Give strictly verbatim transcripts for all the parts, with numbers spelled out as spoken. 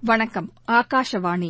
வணக்கம். ஆகாஷவாணி.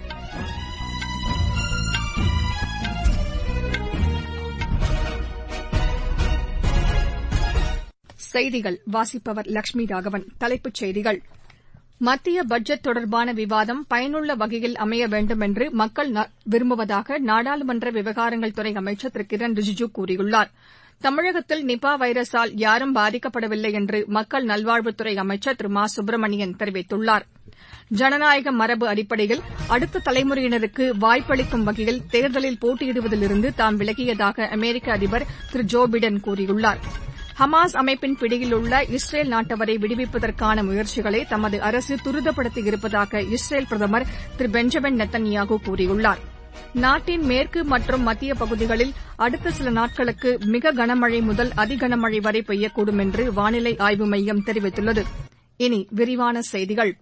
செய்திகள் வாசிப்பவர் லட்சுமி ராகவன். தலைப்புச் செய்திகள். மத்திய பட்ஜெட் தொடர்பான விவாதம் பயனுள்ள வகையில் அமைய வேண்டும் என்று மக்கள் விரும்புவதாக நாடாளுமன்ற விவகாரங்கள் துறை அமைச்சர் திரு கிரண் ரிஜிஜூ கூறியுள்ளார். தமிழகத்தில் நிபா வைரஸால் யாரும் பாதிக்கப்படவில்லை என்று மக்கள் நல்வாழ்வுத்துறை அமைச்சர் திரு மா சுப்பிரமணியன் தெரிவித்துள்ளார். ஜனநாயக மரபு அடிப்படையில் அடுத்த தலைமுறையினருக்கு வாய்ப்பளிக்கும் வகையில் தேர்தலில் போட்டியிடுவதிலிருந்து தாம் விலகியதாக அமெரிக்க அதிபர் திரு ஜோ பிடன் கூறியுள்ளார். ஹமாஸ் அமைப்பின் பிடியில் உள்ள இஸ்ரேல் நாட்டவரை விடுவிப்பதற்கான முயற்சிகளை தமது அரசு துரிதப்படுத்தியிருப்பதாக இஸ்ரேல் பிரதமர் திரு பெஞ்சமின் நெத்தன்யாகு கூறியுள்ளார். நாட்டின் மேற்கு மற்றும் மத்திய பகுதிகளில் அடுத்த சில நாட்களுக்கு மிக கனமழை முதல் அதிகனமழை வரை பெய்யக்கூடும் என்று வானிலை ஆய்வு மையம் தெரிவித்துள்ளது. இனி விரிவான செய்திகள்.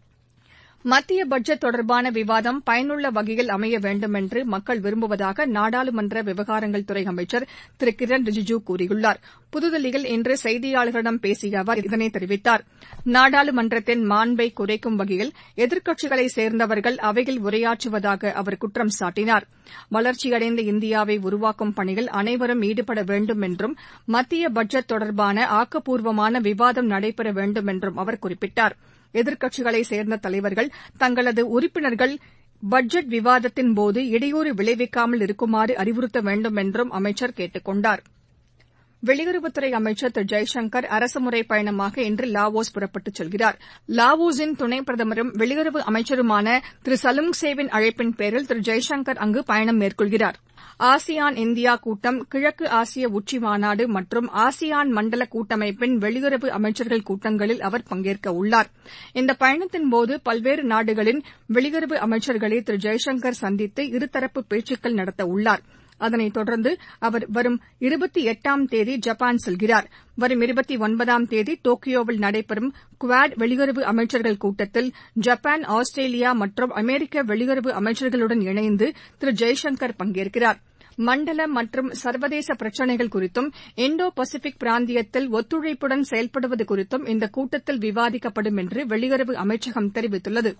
மத்திய பட்ஜெட் தொடர்பான விவாதம் பயனுள்ள வகையில் அமைய வேண்டும் என்று மக்கள் விரும்புவதாக நாடாளுமன்ற விவகாரங்கள் துறை அமைச்சர் திரு கிரண் ரிஜிஜூ கூறியுள்ளார். புதுதில்லியில் இன்று செய்தியாளர்களிடம் பேசிய அவர் இதனை தெரிவித்தார். நாடாளுமன்றத்தின் மாண்பை குறைக்கும் வகையில் எதிர்க்கட்சிகளைச் சேர்ந்தவர்கள் அவையில் உரையாற்றுவதாக அவர் குற்றம் சாட்டினார். வளர்ச்சியடைந்த இந்தியாவை உருவாக்கும் பணியில் அனைவரும் ஈடுபட வேண்டும் என்றும் மத்திய பட்ஜெட் தொடர்பான ஆக்கப்பூர்வமான விவாதம் நடைபெற வேண்டும் என்றும் அவர் குறிப்பிட்டார். எதிர்க்கட்சிகளைச் சேர்ந்த தலைவர்கள் தங்களது உறுப்பினர்கள் பட்ஜெட் விவாதத்தின்போது இடையூறு விளைவிக்காமல் இருக்குமாறு அறிவுறுத்த வேண்டும் என்றும் அமைச்சர் கேட்டுக் கொண்டார். வெளியுறவுத்துறை அமைச்சர் திரு ஜெய்சங்கர் அரசுமுறை பயணமாக இன்று லாவோஸ் புறப்பட்டுச் செல்கிறார். லாவோஸின் துணை பிரதமரும் வெளியுறவு அமைச்சருமான திரு சலுங்சேவின் அழைப்பின் பேரில் திரு ஜெய்சங்கர் அங்கு பயணம் மேற்கொள்கிறார். ஆசியான் இந்தியா கூட்டம், கிழக்கு ஆசிய உச்சி மாநாடு மற்றும் ஆசியான் மண்டல கூட்டமைப்பின் வெளியுறவு அமைச்சர்கள் கூட்டங்களில் அவர் பங்கேற்க உள்ளார். இந்த பயணத்தின்போது பல்வேறு நாடுகளின் வெளியுறவு அமைச்சர்களை திரு ஜெய்சங்கர் சந்தித்து இருதரப்பு பேச்சுக்கள் நடத்த உள்ளார். அதனைத் தொடர்ந்து அவர் வரும் இருபத்தி எட்டாம் தேதி ஜப்பான் செல்கிறார். வரும் இருபத்தி ஒன்பதாம் தேதி டோக்கியோவில் நடைபெறும் குவாட் வெளியுறவு அமைச்சர்கள் கூட்டத்தில் ஜப்பான், ஆஸ்திரேலியா மற்றும் அமெரிக்க வெளியுறவு அமைச்சர்களுடன் இணைந்து திரு ஜெய்சங்கர் பங்கேற்கிறார். மண்டல மற்றும் சர்வதேச பிரச்சினைகள் குறித்தும் இந்தோ பசிபிக் பிராந்தியத்தில் ஒத்துழைப்புடன் செயல்படுவது குறித்தும் இந்த கூட்டத்தில் விவாதிக்கப்படும் என்று வெளியுறவு அமைச்சகம் தெரிவித்துள்ளது.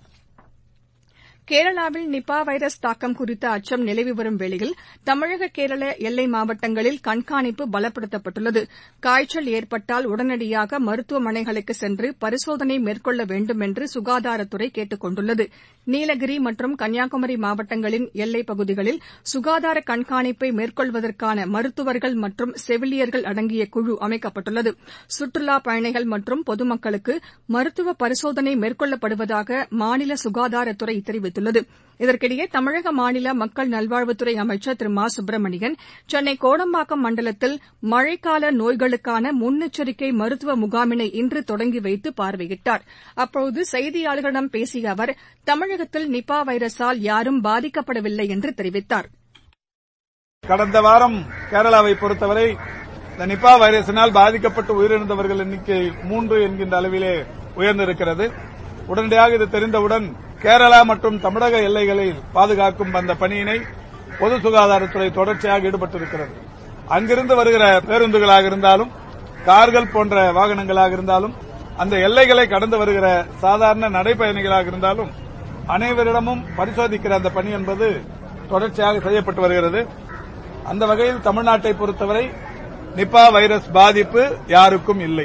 கேரளாவில் நிபா வைரஸ் தாக்கம் குறித்த அச்சம் நிலவி வரும் வேளையில் தமிழக கேரள எல்லை மாவட்டங்களில் கண்காணிப்பு பலப்படுத்தப்பட்டுள்ளது. காய்ச்சல் ஏற்பட்டால் உடனடியாக மருத்துவமனைகளுக்கு சென்று பரிசோதனை மேற்கொள்ள வேண்டும் என்று சுகாதாரத்துறை கேட்டுக் கொண்டுள்ளது. நீலகிரி மற்றும் கன்னியாகுமரி மாவட்டங்களின் எல்லைப் பகுதிகளில் சுகாதார கண்காணிப்பை மேற்கொள்வதற்கான மருத்துவர்கள் மற்றும் செவிலியர்கள் அடங்கிய குழு அமைக்கப்பட்டுள்ளது. சுற்றுலாப் பயணிகள் மற்றும் பொதுமக்களுக்கு மருத்துவ பரிசோதனை மேற்கொள்ளப்படுவதாக மாநில சுகாதாரத்துறை தெரிவித்துள்ளது. இதற்கிடையே தமிழக மாநில மக்கள் நல்வாழ்வுத்துறை அமைச்சர் திரு மா சுப்பிரமணியன் சென்னை கோடம்பாக்கம் மண்டலத்தில் மழைக்கால நோய்களுக்கான முன்னெச்சரிக்கை மருத்துவ முகாமினை இன்று தொடங்கி வைத்து பார்வையிட்டார். அப்போது செய்தியாளர்களிடம் பேசிய அவர் தமிழகத்தில் நிபா வைரஸால் யாரும் பாதிக்கப்படவில்லை என்று தெரிவித்தார். கடந்த வாரம் கேரளாவை பொறுத்தவரை இந்த நிபா வைரஸினால் பாதிக்கப்பட்டு உயிரிழந்தவர்கள் எண்ணிக்கை மூன்று என்கின்ற அளவிலே உயர்ந்திருக்கிறது. உடனடியாக இது தெரிந்தவுடன் கேரளா மற்றும் தமிழக எல்லைகளில் பாதுகாக்கும் அந்த பணியினை பொது சுகாதாரத்துறை தொடர்ச்சியாக ஈடுபட்டிருக்கிறது. அங்கிருந்து வருகிற பேருந்துகளாக இருந்தாலும் கார்கள் போன்ற வாகனங்களாக இருந்தாலும் அந்த எல்லைகளை கடந்து வருகிற சாதாரண நடைபயணிகளாக இருந்தாலும் அனைவரிடமும் பரிசோதிக்கிற அந்த பணி என்பது தொடர்ச்சியாக செய்யப்பட்டு வருகிறது. அந்த வகையில் தமிழ்நாட்டை பொறுத்தவரை நிபா வைரஸ் பாதிப்பு யாருக்கும் இல்லை.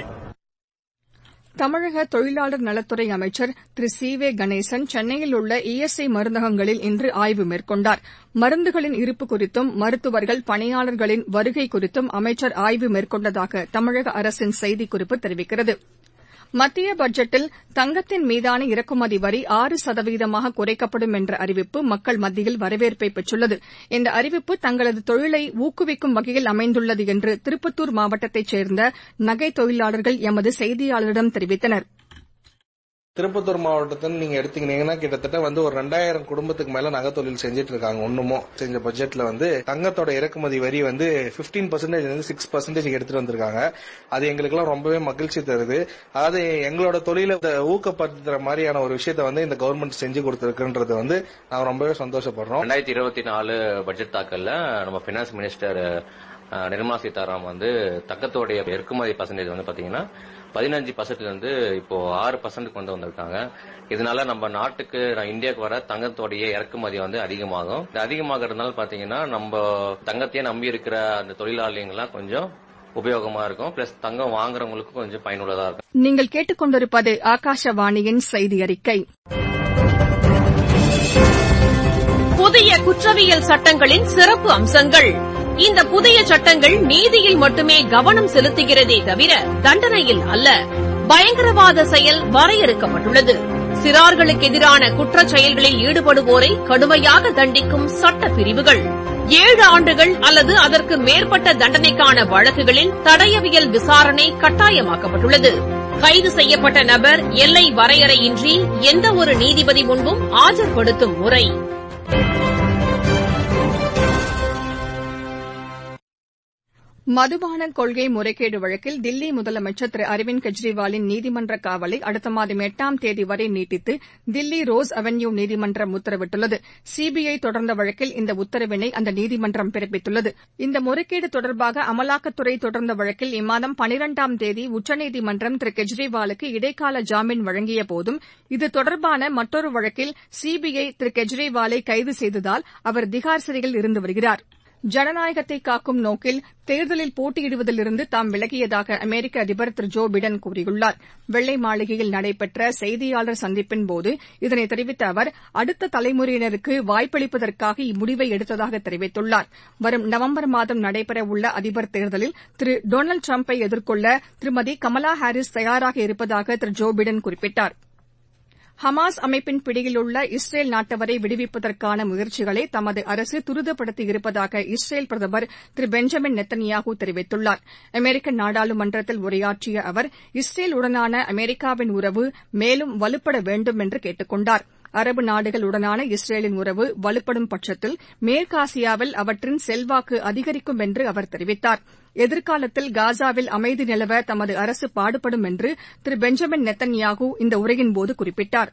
தமிழக தொழிலாளர் நலத்துறை அமைச்சர் திரு சி வே கணேசன் சென்னையில் உள்ள இ எஸ் ஐ மருந்தகங்களில் இன்று ஆய்வு மேற்கொண்டார். மருந்துகளின் இருப்பு குறித்தும் மருத்துவர்கள், பணியாளர்களின் வருகை குறித்தும் அமைச்சர் ஆய்வு மேற்கொண்டதாக தமிழக அரசின் செய்திக்குறிப்பு தெரிவிக்கிறது. மத்திய பட்ஜெட்டில் தங்கத்தின் மீதான இறக்குமதி வரி ஆறு சதவீதமாக குறைக்கப்படும் என்ற அறிவிப்பு மக்கள் மத்தியில் வரவேற்பை பெற்றுள்ளது. இந்த அறிவிப்பு தங்களது தொழிலை ஊக்குவிக்கும் வகையில் அமைந்துள்ளது என்று திருப்பத்தூர் மாவட்டத்தைச் சேர்ந்த நகை தொழிலாளர்கள் எமது செய்தியாளரிடம் தெரிவித்தனர். திருப்பத்தூர் மாவட்டத்தில் நீங்க எடுத்தீங்கன்னா கிட்டத்தட்ட வந்து ஒரு ரெண்டாயிரம் குடும்பத்துக்கு மேல நகைத்தொழில் செஞ்சுட்டு இருக்காங்க. ஒண்ணுமோ செஞ்ச பட்ஜெட்ல வந்து தங்கத்தோட இறக்குமதி வரி வந்து பிப்டீன் பர்சன்டேஜ் வந்து சிக்ஸ் பர்சன்டேஜ் எடுத்துட்டு வந்திருக்காங்க. அது எங்களுக்கு எல்லாம் ரொம்பவே மகிழ்ச்சி தருது. அதாவது எங்களோட தொழிலை ஊக்கப்படுத்துற மாதிரியான ஒரு விஷயத்த வந்து இந்த கவர்மெண்ட் செஞ்சு கொடுத்திருக்குன்றது வந்து நாங்க ரொம்பவே சந்தோஷப்படுறோம். ரெண்டாயிரத்தி இருபத்தி நாலு பட்ஜெட் தாக்கல்ல நம்ம பினான்ஸ் மினிஸ்டர் நிர்மலா சீதாராமன் வந்து தங்கத்தோடைய இறக்குமதி பர்சன்டேஜ் வந்து பாத்தீங்கன்னா பதினஞ்சு பர்சன்ட்ல இருந்து இப்போ ஆறு பர்சன்ட் கொண்டு வந்திருக்காங்க. இதனால நம்ம நாட்டுக்கு இந்தியாவுக்கு வர தங்கத்தோடைய இறக்குமதி வந்து அதிகமாகும். இந்த அதிகமாகிறதுனால பாத்தீங்கன்னா நம்ம தங்கத்தையே நம்பி இருக்கிற அந்த தொழிலாளிகள்லாம் கொஞ்சம் உபயோகமா இருக்கும். பிளஸ் தங்கம் வாங்குறவங்களுக்கு கொஞ்சம் பயனுள்ளதா இருக்கும். நீங்கள் கேட்டுக்கொண்டிருப்பது ஆகாஷவாணியின் செய்தி அறிக்கை. புதிய குற்றவியல் சட்டங்களின் சிறப்பு அம்சங்கள். இந்த புதிய சட்டங்கள் நீதியில் மட்டுமே கவனம் செலுத்துகிறதே தவிர தண்டனையில் அல்ல. பயங்கரவாத செயல் வரையறுக்கப்பட்டுள்ளது. சிறார்களுக்கு எதிரான குற்றச் செயல்களில் ஈடுபடுவோரை கடுமையாக தண்டிக்கும் சட்ட பிரிவுகள். ஏழு ஆண்டுகள் அல்லது அதற்கு மேற்பட்ட தண்டனைக்கான வழக்குகளில் தடயவியல் விசாரணை கட்டாயமாக்கப்பட்டுள்ளது. கைது செய்யப்பட்ட நபர் எல்லை வரையறையின்றி எந்தவொரு நீதிபதி முன்பும் ஆஜர்படுத்தும் முறை. மதுபான கொள்கை முறைகேடு வழக்கில் தில்லி முதலமைச்சர் திரு அரவிந்த் கெஜ்ரிவாலின் நீதிமன்ற காவலை அடுத்த மாதம் எட்டாம் தேதி வரை நீட்டித்து தில்லி ரோஸ் அவென்யூ நீதிமன்றம் உத்தரவிட்டுள்ளது. சிபிஐ தொடர்ந்த வழக்கில் இந்த உத்தரவினை அந்த நீதிமன்றம் பிறப்பித்துள்ளது. இந்த முறைகேடு தொடர்பாக அமலாக்கத்துறை தொடர்ந்த வழக்கில் இம்மாதம் பனிரெண்டாம் தேதி உச்சநீதிமன்றம் திரு கெஜ்ரிவாலுக்கு இடைக்கால ஜாமீன் வழங்கிய போதும் இது தொடர்பான மற்றொரு வழக்கில் சிபிஐ திரு கெஜ்ரிவாலை கைது செய்ததால் அவர் திகார் சிறையில் இருந்து வருகிறார். ஜனநாயகத்தை காக்கும் நோக்கில் தேர்தலில் போட்டியிடுவதிலிருந்து தாம் விலகியதாக அமெரிக்க அதிபர் திரு ஜோ பிடன் கூறியுள்ளார். வெள்ளை மாளிகையில் நடைபெற்ற செய்தியாளர் சந்திப்பின்போது இதனை தெரிவித்த அவர் அடுத்த தலைமுறையினருக்கு வாய்ப்பளிப்பதற்காக இம்முடிவை எடுத்ததாக தெரிவித்துள்ளார். வரும் நவம்பர் மாதம் நடைபெறவுள்ள அதிபர் தேர்தலில் திரு டொனால்டு டிரம்பை எதிர்கொள்ள திருமதி கமலா ஹாரிஸ் தயாராக இருப்பதாக திரு ஜோ பிடன் குறிப்பிட்டார். ஹமாஸ் அமைப்பின் பிடியிலுள்ள இஸ்ரேல் நாட்டவரை விடுவிப்பதற்கான முயற்சிகளை தமது அரசு துரிதப்படுத்தியிருப்பதாக இஸ்ரேல் பிரதமர் திரு பெஞ்சமின் நெத்தன்யாஹூ தெரிவித்துள்ளார். அமெரிக்க நாடாளுமன்றத்தில் உரையாற்றிய அவர் இஸ்ரேலுடனான அமெரிக்காவின் உறவு மேலும் வலுப்பட வேண்டும் என்று கேட்டுக் கொண்டார். அரபு நாடுகளுடனான இஸ்ரேலின் உறவு வலுப்படும் பட்சத்தில் மேற்காசியாவில் அவற்றின் செல்வாக்கு அதிகரிக்கும் என்று அவர் தெரிவித்தார். எதிர்காலத்தில் காசாவில் அமைதி நிலவ தமது அரசு பாடுபடும் என்று திரு பெஞ்சமின் நெத்தன்யாஹூ இந்த உரையின்போது குறிப்பிட்டார்.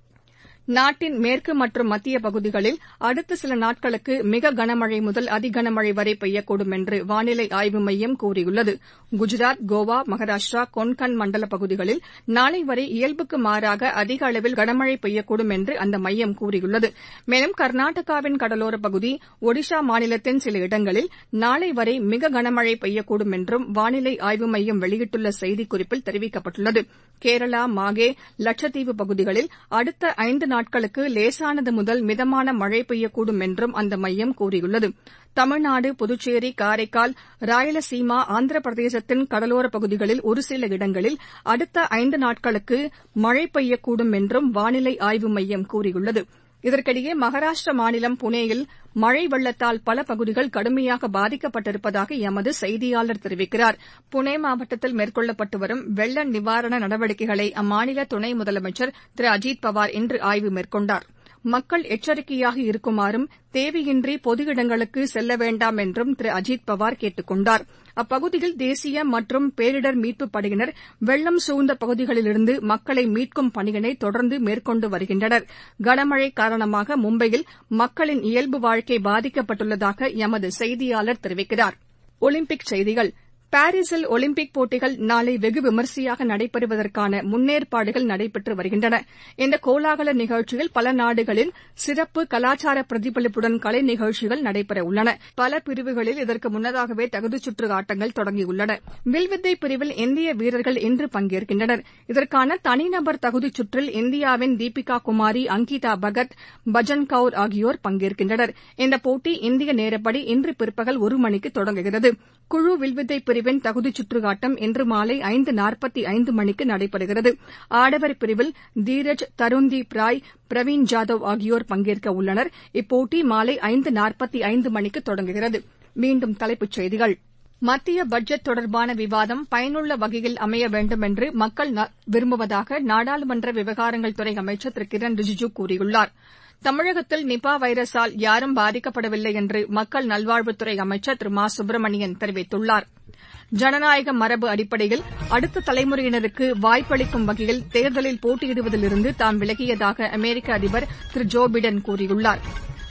நாட்டின் மேற்கு மற்றும் மத்திய பகுதிகளில் அடுத்த சில நாட்களுக்கு மிக கனமழை முதல் அதிகனமழை வரை பெய்யக்கூடும் என்று வானிலை ஆய்வு மையம் கூறியுள்ளது. குஜராத், கோவா, மகாராஷ்டிரா, கொன்கன் மண்டல பகுதிகளில் நாளை வரை இயல்புக்கு மாறாக அதிக அளவில் கனமழை பெய்யக்கூடும் என்று அந்த மையம் கூறியுள்ளது. மேலும் கர்நாடகாவின் கடலோரப் பகுதி, ஒடிஷா மாநிலத்தின் சில இடங்களில் நாளை வரை மிக கனமழை பெய்யக்கூடும் என்றும் வானிலை ஆய்வு மையம் வெளியிட்டுள்ள செய்திக்குறிப்பில் தெரிவிக்கப்பட்டுள்ளது. கேரளா, மாகே, லட்சத்தீவு பகுதிகளில் அடுத்த ஐந்து நாட்களுக்கு லேசானது முதல் மிதமான மழை பெய்யக்கூடும் என்றும் அந்த மையம் கூறியுள்ளது. தமிழ்நாடு, புதுச்சேரி, காரைக்கால், ராயலசீமா, ஆந்திர பிரதேசத்தின் கடலோரப் பகுதிகளில் ஒருசில இடங்களில் அடுத்த ஐந்து நாட்களுக்கு மழை பெய்யக்கூடும் என்றும் வானிலை ஆய்வு மையம் கூறியுள்ளது. இதற்கிடையே மகாராஷ்டிர மாநிலம் புனேயில் மழை வெள்ளத்தால் பல பகுதிகள் கடுமையாக பாதிக்கப்பட்டிருப்பதாக எமது செய்தியாளர் தெரிவிக்கிறார். புனே மாவட்டத்தில் மேற்கொள்ளப்பட்டு வரும் வெள்ள நிவாரண நடவடிக்கைகளை அம்மாநில துணை முதலமைச்சர் திரு அஜித் பவார் இன்று ஆய்வு மேற்கொண்டார். மக்கள் எச்சரிக்கையாக இருக்குமாறும் தேவையின்றி பொது இடங்களுக்கு செல்ல வேண்டாம் என்றும் திரு அஜித் பவார் கேட்டுக் கொண்டார். அப்பகுதியில் தேசிய மற்றும் பேரிடர் மீட்புப் படையினர் வெள்ளம் சூழ்ந்த பகுதிகளிலிருந்து மக்களை மீட்கும் பணியினை தொடர்ந்து மேற்கொண்டு வருகின்றனர். கனமழை காரணமாக மும்பையில் மக்களின் இயல்பு வாழ்க்கை பாதிக்கப்பட்டுள்ளதாக எமது செய்தியாளர் தெரிவிக்கிறார். ஒலிம்பிக் செய்திகள். பாரீசில் ஒலிம்பிக் போட்டிகள் நாளை வெகு விமரிசையாக நடைபெறுவதற்கான முன்னேற்பாடுகள் நடைபெற்று வருகின்றன. இந்த கோலாகல நிகழ்ச்சியில் பல நாடுகளின் சிறப்பு கலாச்சார பிரதிபலிப்புடன் கலை நிகழ்ச்சிகள் நடைபெறவுள்ளன. பல பிரிவுகளில் இதற்கு முன்னதாகவே தகுதிச்சுற்று ஆட்டங்கள் தொடங்கியுள்ளன. வில்வித்தை பிரிவில் இந்திய வீரர்கள் இன்று பங்கேற்கின்றனர். இதற்கான தனிநபர் தகுதிச் சுற்றில் இந்தியாவின் தீபிகா குமாரி, அங்கிதா பகத், பஜன் கவுர் ஆகியோர் பங்கேற்கின்றனர். இந்த போட்டி இந்திய நேரப்படி இன்று பிற்பகல் ஒரு மணிக்கு தொடங்குகிறது. குழு வில்வித்தை பிரிவின் தகுதிச் சுற்று ஆட்டம் இன்று மாலை ஐந்து நாற்பத்தி ஐந்து மணிக்கு நடைபெறுகிறது. ஆடவர் பிரிவில் தீரஜ், தருண்தீப் ராய், பிரவீன் ஜாதவ் ஆகியோர் பங்கேற்க உள்ளனர். இப்போட்டி மாலை ஐந்து நாற்பத்தி ஐந்து மணிக்கு தொடங்குகிறது. மீண்டும் தலைப்புச் செய்திகள். மத்திய பட்ஜெட் தொடர்பான விவாதம் பயனுள்ள வகையில் அமைய வேண்டும் என்று மக்கள் விரும்புவதாக நாடாளுமன்ற விவகாரங்கள் துறை அமைச்சர் திரு கிரண் ரிஜிஜூ கூறியுள்ளார். தமிழகத்தில் நிபா வைரஸால் யாரும் பாதிக்கப்படவில்லை என்று மக்கள் நல்வாழ்வுத்துறை அமைச்சர் திரு மா சுப்பிரமணியன் தெரிவித்துள்ளார். ஜனநாயக மரபு அடிப்படையில் அடுத்த தலைமுறையினருக்கு வாய்ப்பளிக்கும் வகையில் தேர்தலில் போட்டியிடுவதிலிருந்து தாம் விலகியதாக அமெரிக்க அதிபர் திரு ஜோ பிடன் கூறியுள்ளார்.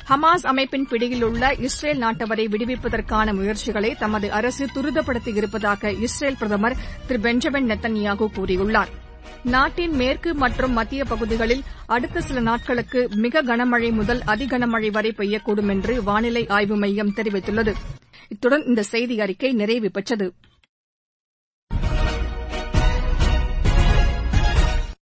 ஹமாஸ் அமைப்பின் பிடியில் உள்ள இஸ்ரேல் நாட்டவரை விடுவிப்பதற்கான முயற்சிகளை தமது அரசு துரிதப்படுத்தியிருப்பதாக இஸ்ரேல் பிரதமர் திரு பெஞ்சமின் நெத்தன்யாகு கூறியுள்ளார். நாட்டின் மேற்கு மற்றும் மத்திய பகுதிகளில் அடுத்த சில நாட்களுக்கு மிக கனமழை முதல் அதிகனமழை வரை பெய்யக்கூடும் என்று வானிலை ஆய்வு மையம் தெரிவித்துள்ளது. இத்துடன் இந்த செய்தி அறிக்கை நிறைவு பெற்றது.